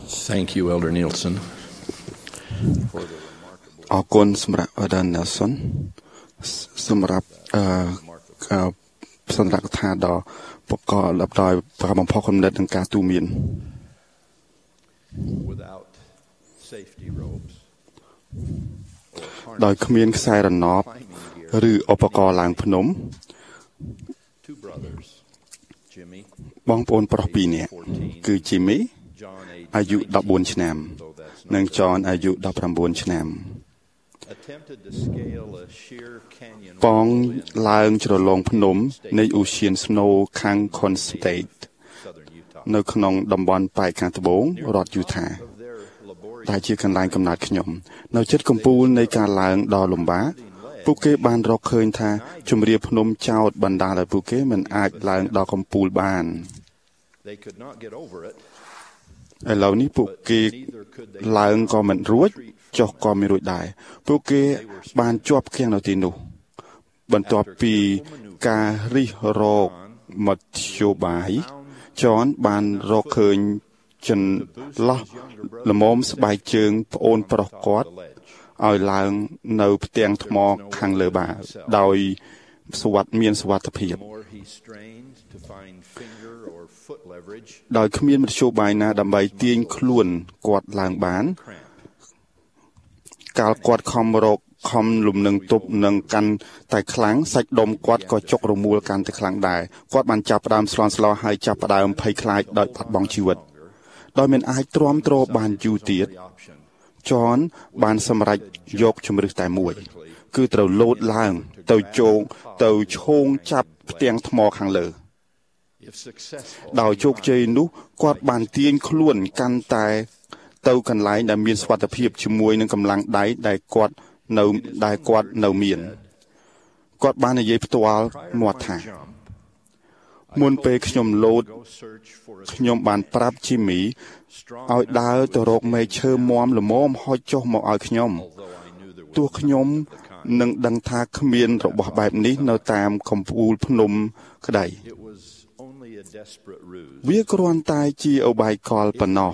Thank you, Elder Nielsen. អរគុណសម្រាប់ Elder Nelson សម្រាប់សន្ទរកថាដ៏ប្រកបដោយប្របំផុសគំនិតនិងការទូន្មាន Without safety ropes ដោយគ្មានខ្សែរណបឬឧបករណ៍ឡើងភ្នំ two brothers Jimmy បងប្អូនប្រុស2នាក់គឺ Jimmy អាយុ14ឆ្នាំនិង John អាយុ19ឆ្នាំ attempted to scale a sheer canyon បងឡើងជ្រលងភ្នំនៃ Ocean Snow ខាង Con State នៅក្នុងតំបន់ប៉ែកខាងត្បូងរដ្ឋ Utah ដែលជាកន្លែងកំណើតខ្ញុំនៅជិតកំពូលនៃការឡើងដ៏លំបាកពួកគេបានរកឃើញថាជំរាបភ្នំចោតបណ្ដាលឲ្យពួកគេមិនអាចឡើងដល់កំពូលបាន they could not get over it ឥឡូវនេះពួកគេឡើងក៏មិនរួចចុះក៏មិនរួចដែរពួកគេបានជាប់គាំងនៅទីនោះបន្ទាប់ពីការរិះរកមធ្យោបាយ John បានរកឃើញចន្លោះល្មមស្បែកជើងប្អូនប្រុសគាត់ឲ្យឡើងនៅផ្ទាំងថ្មខាងលើបាដោយមានសុវត្ថិភាពដោយគ្មានមធ្យោបាយណាដើម្បីទាញខ្លួនគាត់ឡើងបានកាលគាត់ខំលំនឹងទប់នឹងកាន់តែខ្លាំងសាច់ដុំគាត់ក៏ចុករមួលកាន់តែខ្លាំងដែរគាត់បានចាប់ផ្ដើមស្លន់ស្លោហើយចាប់ផ្ដើមភ័យខ្លាចដោយបាត់បង់ជីវិតដោយមិនអាចទ្រាំទ្របានយូរទៀត John បានសម្រេចយកជំរឿសតែមួយគឺត្រូវលោតឡើងទៅឈោងចាប់ផ្ទាំងថ្មខាងលើដោយជោគជ័យនោះគាត់បានទាញខ្លួនកាន់តែទៅកន្លែងដែលមានសុវត្ថិភាពជាមួយនឹងកម្លាំងដៃដែលគាត់នៅមានគាត់បាននិយាយផ្ទាល់មាត់ថាមុនពេលខ្ញុំលោតខ្ញុំបានប្រាប់ Jimmy ឲ្យដើរទៅរកមែកឈើមាំល្មមហុចចុះមកឲ្យខ្ញុំទោះខ្ញុំនឹងដឹងថាគ្មានរបស់បែបនេះនៅតាមកំពូលភ្នំក្តីវាគ្រាន់តែជាឧបាយកលប៉ុណ្ណោះ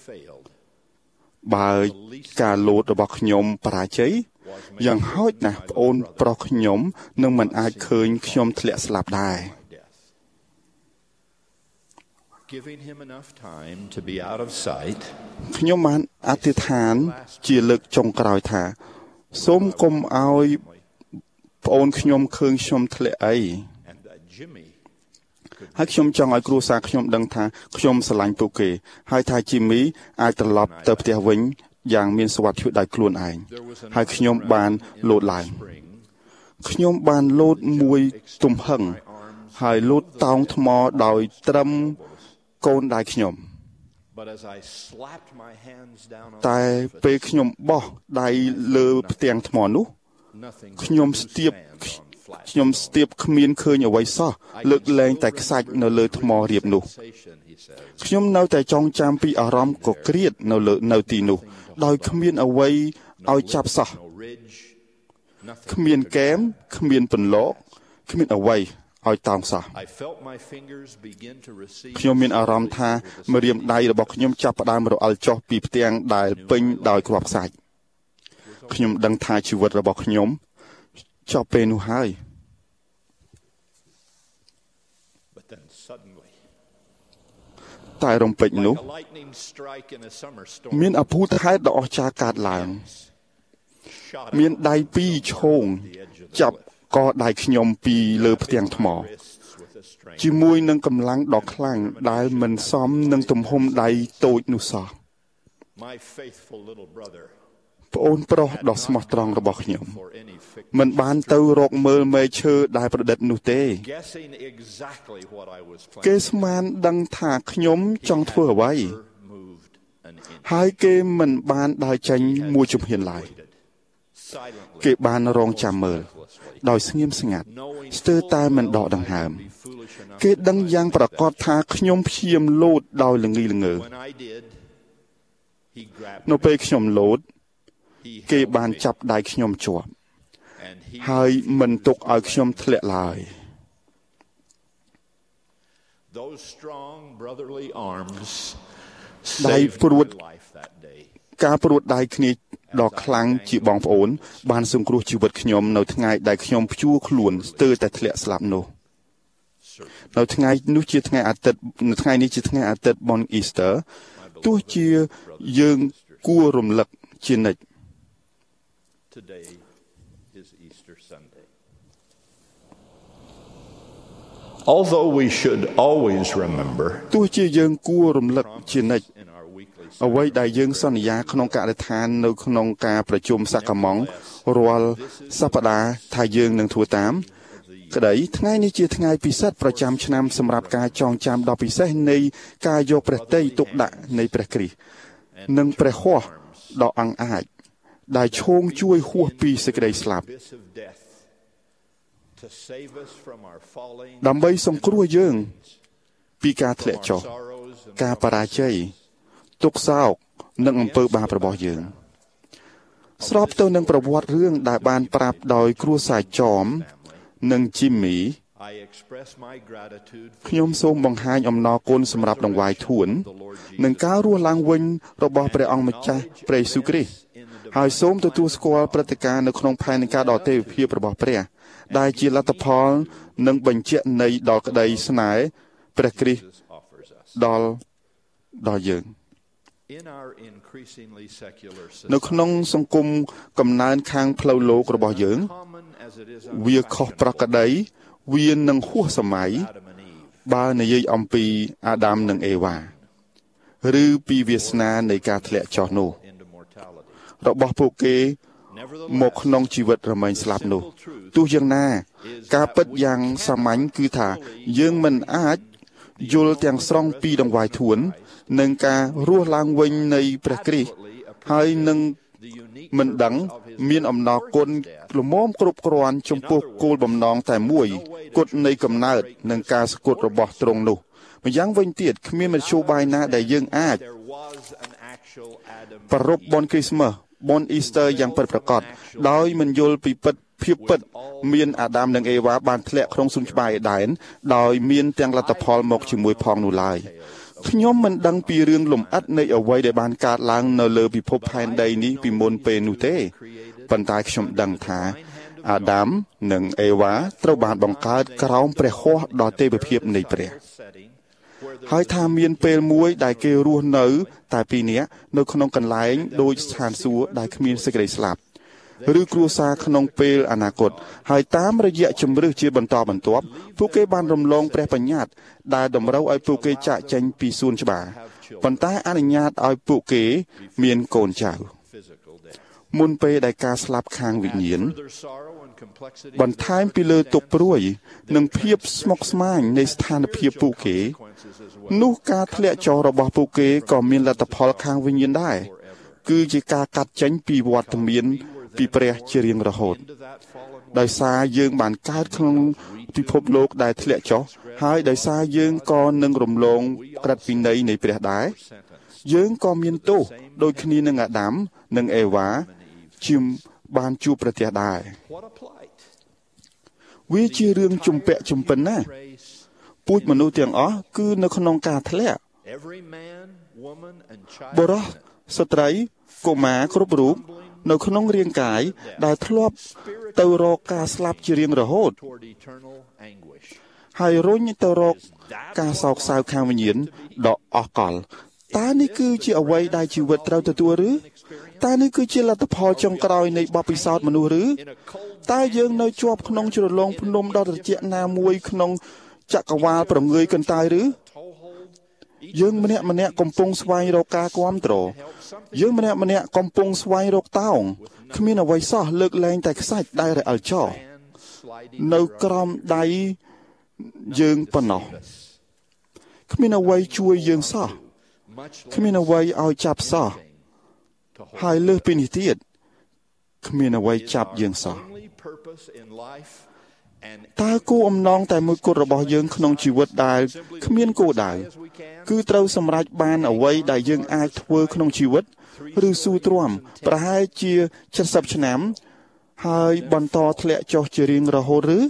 បើការលោតរបស់ខ្ញុំបរាជ័យយ៉ាងហោចណាស់ប្អូនប្រុសខ្ញុំនឹងមិនអាចឃើញខ្ញុំធ្លាក់ស្លាប់ដែរ giving him enough time to be out of sight ខ្ញុំបានអធិដ្ឋានជាលើកចុងក្រោយថាសូមកុំឲ្យប្អូនខ្ញុំឃើញខ្ញុំធ្លាក់អីហើយខ្ញុំចង់ឲ្យគ្រួសារខ្ញុំដឹងថាខ្ញុំស្រឡាញ់ពួកគេហើយថា Jimmy អាចត្រឡប់ទៅផ្ទះវិញយ៉ាងមានសុវត្ថិភាពដោយខ្លួនឯងហើយខ្ញុំបានលោតឡើងខ្ញុំបានលោតមួយទំហឹងហើយលោតតោងថ្មដោយត្រឹមកូនដៃខ្ញុំតែពេលខ្ញុំបោះដៃលើផ្ទាំងថ្មនោះខ្ញុំស្ទាបគ្មានឃើញអ្វីសោះលើកលែងតែខ្សាច់នៅលើថ្មរាបនោះខ្ញុំនៅតែចងចាំពីអារម្មណ៍កក្រៀតនៅទីនោះដោយគ្មានអ្វីឲ្យចាប់សោះគ្មានកែមគ្មានពន្លកគ្មានអ្វីឲ្យតោងសោះខ្ញុំមានអារម្មណ៍ថាម្រាមដៃរបស់ខ្ញុំចាប់ផ្ដើមរអិលចុះពីផ្ទាំងដែលពេញដោយគ្រាប់ខ្សាច់ខ្ញុំដឹងថាជីវិតរបស់ខ្ញុំចប់ពេលនោះហើយតែរំពេចនោះមានអភូតហេតុដ៏អស្ចារ្យកើតឡើងមានដៃពីរឈោងចាប់កដៃខ្ញុំពីលើផ្ទាំងថ្មជាមួយនឹងកម្លាំងដ៏ខ្លាំងដែលមិនសមនឹងទំហំដៃតូចនោះសោះប្អូនប្រុសដ៏ស្មោះត្រង់របស់ខ្ញុំមិនបានទៅរកមើលមែកឈើដែលប្រឌិតនោះទេគេស្មានដឹងថាខ្ញុំចង់ធ្វើអ្វីហើយគេមិនបានដើរចេញមួយជំហានឡើយគេបានរងចាំមើលដោយស្ងៀមស្ងាត់ស្ទើរតែមិនដកដង្ហើមគេដឹងយ៉ាងប្រកបថាខ្ញុំព្យាយាមលោតដោយល្ងីល្ងើនៅពេលខ្ញុំលោតគេបានចាប់ដៃខ្ញុំជាប់ហើយមិនទុកឲ្យខ្ញុំធ្លាក់ឡើយ Those strong brotherly arms ដៃព្រួតការព្រួតដៃគ្នាដ៏ខ្លាំងជាបងប្អូនបានសង្គ្រោះជីវិតខ្ញុំនៅថ្ងៃដែលខ្ញុំព្យួរខ្លួនស្ទើរតែធ្លាក់ស្លាប់នោះនៅថ្ងៃនោះជាថ្ងៃអាទិត្យនៅថ្ងៃនេះជាថ្ងៃអាទិត្យបុណ្យ Easter ទោះជាយើងគួររំលឹកជានិច្ច Today is Easter Sunday. Although we should always remember ទោះជាយើងគួររំលឹកជានិច្ចអ្វីដែលយើងសន្យាក្នុងការដ្ឋាននៅក្នុងការប្រជុំសកមង្គរាល់សប្តាហ៍ថាយើងនឹងធ្វើតាមក្តីថ្ងៃនេះជាថ្ងៃពិសេសប្រចាំឆ្នាំសម្រាប់ការចងចាំដ៏ពិសេសនៃការយកព្រះទ័យទុកដាក់នៃព្រះគ្រីស្ទនិងព្រះហស្ថដ៏អង្អាចដែលឈោងជួយហួសពីសេចក្តីស្លាប់ដើម្បីសង្គ្រោះយើងពីការធ្លាក់ចុះការបរាជ័យទុក្ខសោកនិងអំពើបាបរបស់យើងស្របទៅនឹងប្រវត្តិរឿងដែលបានប្រាប់ដោយគ្រួសារចមនិងជីមមីខ្ញុំសូមបង្ហាញអំណរគុណសម្រាប់ដង្វាយធួននិងការរស់ឡើងវិញរបស់ព្រះអង្គម្ចាស់ព្រះយេស៊ូវគ្រីស្ទហើយសូមទទួលស្គាល់ព្រឹត្តិការណ៍នៅក្នុងផែនការដ៏ទេវភាពរបស់ព្រះដែលជាលទ្ធផលនិងបញ្ជាក់នៃដល់ក្តីស្នេហ៍ព្រះគ្រីស្ទដល់យើងនៅក្នុងសង្គមកំណើនខាងផ្លូវលោករបស់យើងវាខុសប្រក្រតីវានឹងហួសសម័យបើនិយាយអំពីអាដាមនិងអេវ៉ាឬពីវាសនានៃការធ្លាក់ចុះនោះរបស់ពួកគេមកក្នុងជីវិតរមែងស្លាប់នោះទោះយ៉ាងណាការពិតយ៉ាងសាមញ្ញគឺថាយើងមិនអាចយល់ទាំងស្រុងពីដង្វាយធួននិងការរស់ឡើងវិញនៃព្រះគ្រីស្ទហើយនឹងមិនដឹងមានអំណរគុណល្មមគ្រប់គ្រាន់ចំពោះគោលបំណងតែមួយគត់នៃកំណើតនិងការស្គត់របស់ទ្រង់នោះម្យ៉ាងវិញទៀតគ្មានមធ្យោបាយណាដែលយើងអាចប្រារព្ធបុណ្យគ្រីស្មាសបុណ្យ Easter យ៉ាងពិតប្រាកដដោយមិនយល់ពីភាពពិតមានអាដាមនិងអេវ៉ាបានធ្លាក់ក្នុងសួនច្បារអេដែនដោយមានទាំងលទ្ធផលមកជាមួយផងនោះឡើយខ្ញុំមិនដឹងពីរឿងលំអិតនៃអ្វីដែលបានកើតឡើងនៅលើពិភពផែនដីនេះពីមុនពេលនោះទេប៉ុន្តែខ្ញុំដឹងថាអាដាមនិងអេវ៉ាត្រូវបានបង្កើតក្រោមព្រះហស្ថដ៏ទេវភាពនៃព្រះហើយថាមានពេលមួយដែលគេរស់នៅតែពីរនាក់នៅក្នុងកន្លែងដូចស្ថានសួគ៌ដែលគ្មានសេចក្តីស្លាប់ឬគ្រួសារក្នុងពេលអនាគតហើយតាមរយៈជំរឿសជាបន្តបន្ទាប់ពួកគេបានរំលងព្រះបញ្ញត្តិដែលតម្រូវឲ្យពួកគេចាកចេញពីសួនច្បារប៉ុន្តែអនុញ្ញាតឲ្យពួកគេមានកូនចៅមុនពេលដែលការស្លាប់ខាងវិញ្ញាណបន្ថែមពីលើទុក្ខព្រួយនិងភាពស្មុគស្មាញនៃស្ថានភាពពួកគេនោះការធ្លាក់ចុះរបស់ពួកគេក៏មានលទ្ធផលខាងវិញ្ញាណដែរគឺជាការកាត់ចេញពីវត្តមានពីព្រះជារៀងរហូតដោយសារយើងបានកើតក្នុងពិភពលោកដែលធ្លាក់ចុះហើយដោយសារយើងក៏នឹងរំលងក្រឹតវិន័យនៃព្រះដែរយើងក៏មានទោសដូចគ្នានឹងអាដាមនិងអេវ៉ាជាបានជួបប្រទះដែរវាជារឿងជំពាក់ជំពិនណាស់ពូជមនុស្សទាំងអស់គឺនៅក្នុងការធ្លាក់បុរសស្ត្រីកុមារគ្រប់រូបនៅក្នុងរាងកាយដែលធ្លាប់ទៅរកការស្លាប់ជារៀងរហូតហើយរុញទៅរកការសោកសៅខាងវិញ្ញាណដ៏អស់កលតើនេះគឺជាអ្វីដែលជីវិតត្រូវទទួលឬតើនេះគឺជាលទ្ធផលចុងក្រោយនៃបទពិសោធន៍មនុស្សឬតើយើងនៅជាប់ក្នុងជ្រលងភ្នំដ៏ត្រជាក់ណាមួយក្នុងចក្រវាលប្រងើយកន្តើយឬយើងម្នាក់កំពុងស្វែងរកការគាំទ្រយើងម្នាក់កំពុងស្វែងរកតោងគ្មានអ្វីសោះលើកលែងតែខ្សាច់ដែលរអិលចោលនៅក្រោមដៃយើងប៉ុណ្ណោះគ្មានអ្វីជួយយើងសោះគ្មានអ្វីឲ្យចាប់សោះហើយលើសពីនេះទៀតគ្មានអ្វីចាប់យើងសោះតើគោលអំណងតែមួយគត់របស់យើងក្នុងជីវិតដែលគ្មានគោលដៅគឺត្រូវសម្រេចបានអ្វីដែលយើងអាចធ្វើក្នុងជីវិតឬស៊ូទ្រាំប្រហែលជា70ឆ្នាំហើយបន្តធ្លាក់ចុះជារៀងរហូតឬ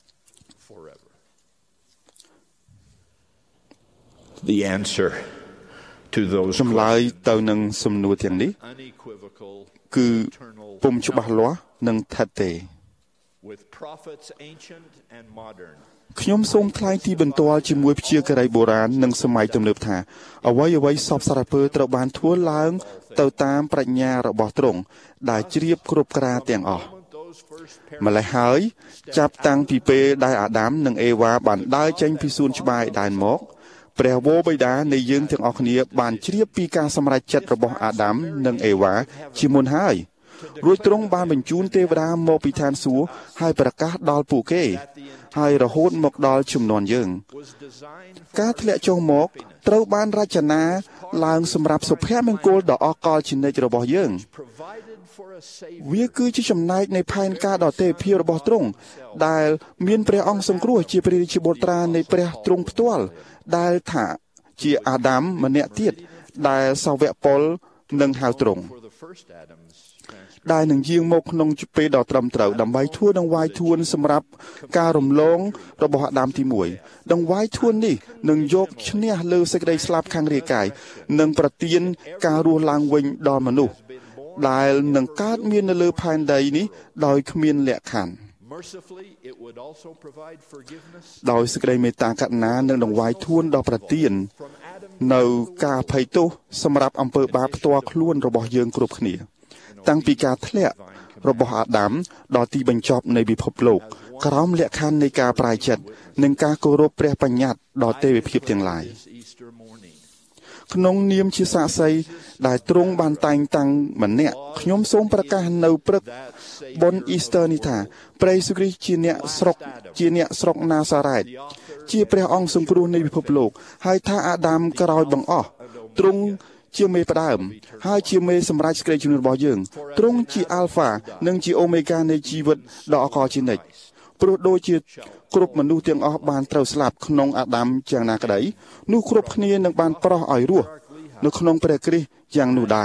The answer to those ចម្លើយទៅនឹងសំណួរទាំងនេះ unequivocal គឺពុំច្បាស់លាស់និងថិតទេ with prophets ancient and modern ខ្ញុំសូមថ្លែងទីបន្ទាល់ជាមួយព្យាការីបុរាណនិងសម័យទំនើបថាអ្វីសពសារពើត្រូវបានធ្វើឡើងទៅតាមប្រាជ្ញារបស់ទ្រង់ដែលជ្រាបគ្រប់ក្រាទាំងអស់ម្ល៉េះហើយចាប់តាំងពីពេលដែលអាដាមនិងអេវ៉ាបានដើរចេញពីសួនច្បារដែនមកព្រះវរបិតានៃយើងទាំងអស់គ្នាបានជ្រាបពីការសម្រេចចិត្តរបស់អាដាមនិងអេវ៉ាជាមុនហើយរួចទ្រង់បានបញ្ជូនទេវតាមកពីឋានសួគ៌ហើយប្រកាសដល់ពួកគេហើយរហូតមកដល់ជំនាន់យើងការធ្លាក់ចុះមកត្រូវបានរចនាឡើងសម្រាប់សុភមង្គលដ៏អកលជានិច្ចរបស់យើងវាគឺជាចំណែកនៃផែនការដ៏ទេវភាពរបស់ទ្រង់ដែលមានព្រះអង្គសង្គ្រោះជាព្រះរាជបុត្រានៃព្រះទ្រង់ផ្ទាល់ដែលថាជាអាដាមម្នាក់ទៀតដែលសាវកប៉ុលនឹងហៅទ្រង់ដែលនឹងយាងមកក្នុងពេលដ៏ត្រឹមត្រូវដើម្បីធ្វើដង្វាយធួនសម្រាប់ការរំលងរបស់អាដាមទី1ដង្វាយធួននេះនឹងយកឈ្នះលើសេចក្តីស្លាប់ខាងរាយកាយនិងប្រទានការរស់ឡើងវិញដល់មនុស្សដែលនឹងកើតមាននៅលើផែនដីនេះដោយគ្មានលក្ខខណ្ឌដោយសេចក្តីមេត្តាករុណានិងដង្វាយធួនដ៏ប្រទាននៅការអភ័យទោសសម្រាប់អំពើបាបផ្ទាល់ខ្លួនរបស់យើងគ្រប់គ្នាតាំងពីការធ្លាក់របស់អាដាមដល់ទីបញ្ចប់នៃពិភពលោកក្រោមលក្ខខណ្ឌនៃការប្រាយចិត្តនិងការគោរពព្រះបញ្ញត្តិដល់ទេវភាពទាំងឡាយក្នុងនាមជាសាក្សីដែលទ្រង់បានតែងតាំងម្នាក់ខ្ញុំសូមប្រកាសនៅព្រឹកបុណ្យអ៊ីស្ទ័រនេះថាព្រះយេស៊ូវគ្រីស្ទជាអ្នកស្រុកណាសារ៉េតជាព្រះអង្គសង្គ្រោះនៃពិភពលោកហើយថាអាដាមក្រោយបង្អស់ទ្រង់ជាមេផ្ដើមហើយជាមេសម្រេចសេចក្តីជំនឿរបស់យើងទ្រង់ជាអាល់ហ្វានិងជាអូមេហ្គានៃជីវិតដ៏អកលជានិច្ចព្រោះដូចជាគ្រប់មនុស្សទាំងអស់បានត្រូវស្លាប់ក្នុងអាដាមយ៉ាងណាក្តីនោះគ្រប់គ្នានឹងបានប្រោសឲ្យរស់នៅក្នុងព្រះគ្រីស្ទយ៉ាងនោះដែរ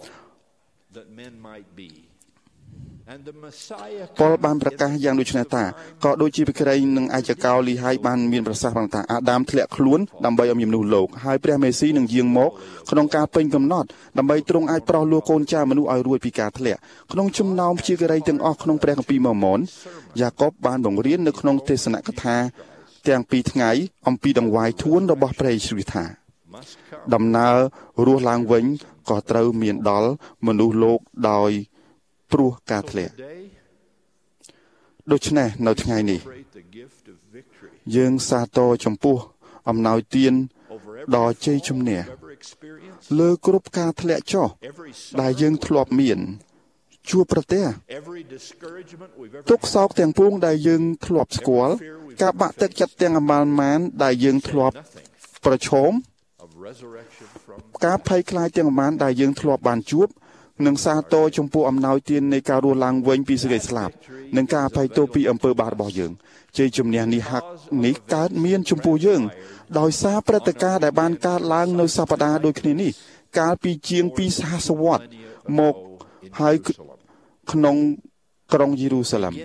ប៉ុលបានប្រកាសយ៉ាងដូចនេះថាក៏ដូចជាភិក្ខុនិងអាយកោលីហើយបានមានប្រសាសន៍ថាអាដាមធ្លាក់ខ្លួនដើម្បីឲ្យមានមនុស្សលោកហើយព្រះមេស៊ីនឹងយាងមកក្នុងការពេញកំណត់ដើម្បីទ្រង់អាចប្រោសលោកកូនចៅមនុស្សឲ្យរួចពីការធ្លាក់ក្នុងចំណោមព្យាការីទាំងអស់ក្នុងព្រះគម្ពីរម៉ូម៉ុនយ៉ាកុបបានបង្រៀននៅក្នុងទេសនកថាទាំងពីរថ្ងៃអំពីដង្វាយធួនរបស់ព្រះយេស៊ូវថាដំណើររស់ឡើងវិញក៏ត្រូវមានដល់មនុស្សលោកដោយព្រោះការធ្លាក់ដូច្នេះនៅថ្ងៃនេះយើងសាទរចំពោះអំណោយទានដ៏ជ័យជំនះលើគ្រប់ការធ្លាក់ចុះដែលយើងធ្លាប់មានជួបប្រទះទុក្ខសោកទាំងពួងដែលយើងធ្លាប់ស្គាល់ការបាក់ទឹកចិត្តទាំងអមាលម៉ានដែលយើងធ្លាប់ប្រឈមការភ័យខ្លាចទាំងអមានដែលយើងធ្លាប់បានជួបនិងសាទរចំពោះអំណោយទាននៃការរស់ឡើងវិញពីសេចក្តីស្លាប់និងការអភ័យទោសពីអំពើបាបរបស់យើងជ័យជំនះនេះហាក់នេះកើតមានចំពោះយើងដោយសារព្រឹត្តិការណ៍ដែលបានកើតឡើងនៅសប្តាហ៍ដូចគ្នានេះកាលពីជាង2សតវត្សរ៍មកហើយក្នុងក្រុងយេរូសាឡិម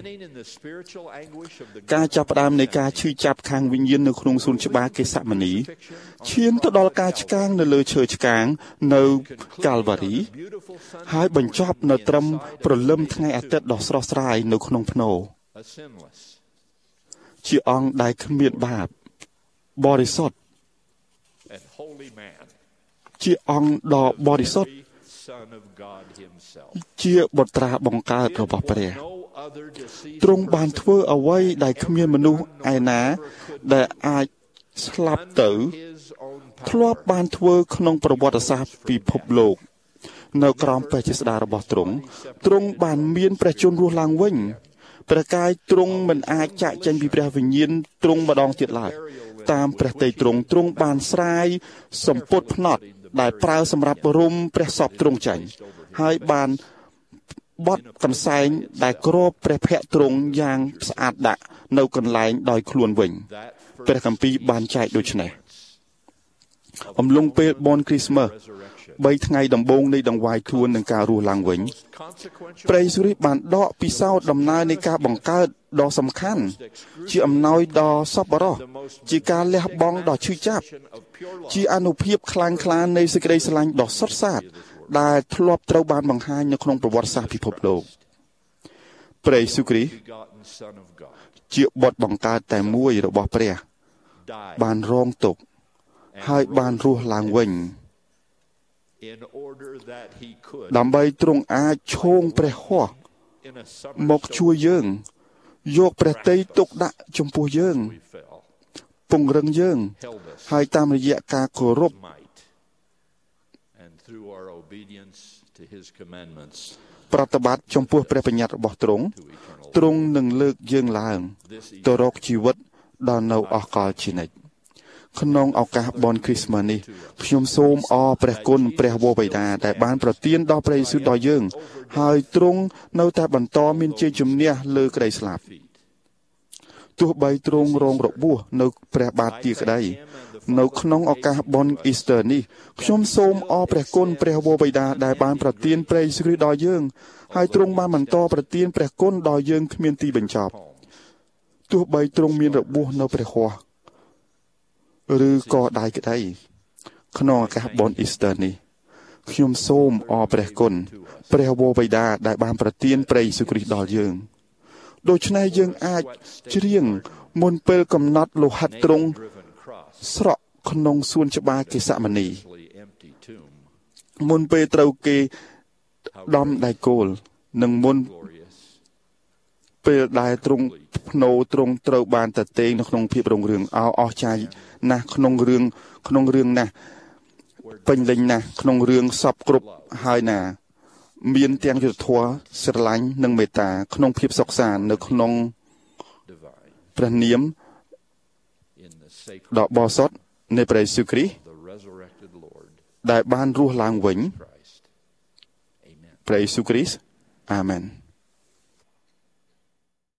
ការចាប់ផ្ដើមនៃការឈឺចាប់ខាងវិញ្ញាណនៅក្នុងសួនច្បារកេសមនីឈានទៅដល់ការឆ្កាងនៅលើឈើឆ្កាងនៅកាល់វ៉ារីហើយបញ្ចប់នៅត្រឹមព្រលឹមថ្ងៃអាទិត្យដ៏ស្រស់ស្រាយនៅក្នុងភ្នោជាអង្គដែលគ្មានបាបបរិសុទ្ធជាអង្គដ៏បរិសុទ្ធជាបុត្រាបង្កើតរបស់ព្រះទ្រង់បានធ្វើអ្វីដែលគ្មានមនុស្សឯណាដែលអាចស្លាប់ទៅធ្លាប់បានធ្វើក្នុងប្រវត្តិសាស្ត្រពិភពលោកនៅក្រោមព្រះចេស្តារបស់ទ្រង់បានមានព្រះជន្មរស់ឡើងវិញព្រះកាយទ្រង់មិនអាចចាកចេញពីព្រះវិញ្ញាណទ្រង់ម្ដងទៀតឡើយតាមព្រះទ័យទ្រង់បានស្រាយសម្ពុតភ្នត់ដែលប្រើសម្រាប់រុំព្រះសពទ្រង់ចាញ់ហើយបានបត់កន្សែងដែលគ្របព្រះភ័ក្ត្រទ្រង់យ៉ាងស្អាតដាក់នៅកន្លែងដោយខ្លួនវិញព្រះគម្ពីរបានចែកដូចនេះអំឡុងពេលបុណ្យគ្រីស្មាស់3ថ្ងៃដំបូងនៃដង្វាយខ្លួននឹងការរស់ឡើងវិញព្រះយេស៊ូវគ្រីស្ទបានដកពិសោធន៍ដំណើរនៃការបង្កើតដ៏សំខាន់ជាអំណោយដ៏សប្បុរសជាការលះបង់ដ៏ឈឺចាប់ជាអានុភាពខ្លាំងក្លានៃសេចក្តីស្រឡាញ់ដ៏សុទ្ធសាធដែលធ្លាប់ត្រូវបានបង្ហាញនៅក្នុងប្រវត្តិសាស្ត្រពិភពលោកព្រះយេស៊ូវគ្រីស្ទជាបុត្របង្កើតតែមួយរបស់ព្រះបានរងទុក្ខហើយបានរស់ឡើងវិញដើម្បីទ្រង់អាចឈោងព្រះហស្ថមកជួយយើងយកព្រះទ័យទុកដាក់ចំពោះយើងពង្រឹងយើងហើយតាមរយៈការគោរពប្រតិបត្តិចំពោះព្រះបញ្ញត្តិរបស់ទ្រង់នឹងលើកយើងឡើងទៅរកជីវិតដ៏នៅអស់កលជានិច្ចក្នុងឱកាសបុណ្យគ្រីស្មាស់នេះខ្ញុំសូមអរព្រះគុណព្រះវរបិតាដែលបានប្រទានដល់ព្រះយេស៊ូវដល់យើងហើយទ្រង់នៅតែបន្តមានជ័យជំនះលើក្តីស្លាប់ទោះបីទ្រង់រងរបួសនៅព្រះបាទទាក្តីនៅក្នុងឱកាសបុណ្យអ៊ីស្ទ័រនេះខ្ញុំសូមអរព្រះគុណព្រះវរបិតាដែលបានប្រទានព្រះយេស៊ូវគ្រីស្ទដល់យើងហើយទ្រង់បានបន្តប្រទានព្រះគុណដល់យើងគ្មានទីបញ្ចប់ទោះបីទ្រង់មានរបួសនៅព្រះហស្ថឬក៏ដៃក្តីក្នុងឱកាសបុណ្យអ៊ីស្ទ័រនេះខ្ញុំសូមអរព្រះគុណព្រះវរបិតាដែលបានប្រទានព្រះយេស៊ូវគ្រីស្ទដល់យើងដូច្នេះយើងអាចច្រៀងមុនពេលកំណត់លោហិតទ្រង់ស្រក់ក្នុងសួនច្បារកេសមនីមុនពេលត្រូវគេដំដៃគោលនិងមុនពេលដែលទ្រង់ភ្នោទ្រង់ត្រូវបានតេងនៅក្នុងភាពរុងរឿងអស្ចារ្យណាស់ក្នុងរឿងណាស់ពេញលេញណាស់ក្នុងរឿងសពគ្រប់ហើយណាមានទាំងយុត្តិធម៌ស្រឡាញ់និងមេត្តាក្នុងភាពសុខសាន្តនៅក្នុងព្រះនាមដ៏បរិសុទ្ធនៃព្រះយេស៊ូវគ្រីស្ទដែលបានរស់ឡើងវិញព្រះយេស៊ូវគ្រីស្ទអាមែន